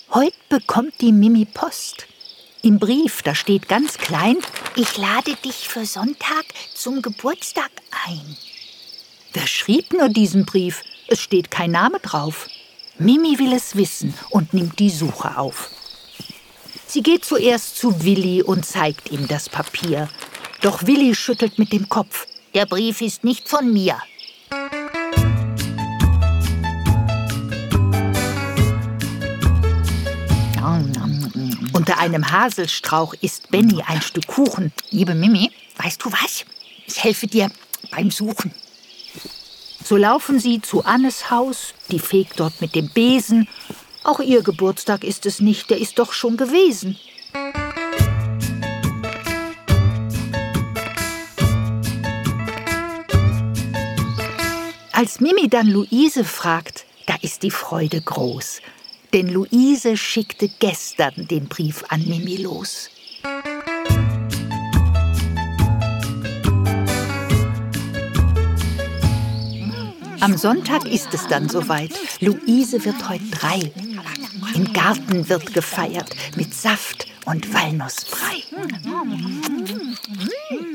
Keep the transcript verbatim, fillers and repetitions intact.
Heute bekommt die Mimi Post. Im Brief, da steht ganz klein: Ich lade dich für Sonntag zum Geburtstag ein. Wer schrieb nur diesen Brief? Es steht kein Name drauf. Mimi will es wissen und nimmt die Suche auf. Sie geht zuerst zu Willi und zeigt ihm das Papier. Doch Willi schüttelt mit dem Kopf. Der Brief ist nicht von mir. Unter einem Haselstrauch isst Benni ein Stück Kuchen. Liebe Mimi, weißt du was? Ich helfe dir beim Suchen. So laufen sie zu Annes Haus, die fegt dort mit dem Besen. Auch ihr Geburtstag ist es nicht, der ist doch schon gewesen. Als Mimi dann Luise fragt, da ist die Freude groß. Denn Luise schickte gestern den Brief an Mimi los. Am Sonntag ist es dann soweit. Luise wird heute drei. Im Garten wird gefeiert mit Saft und Walnussbrei.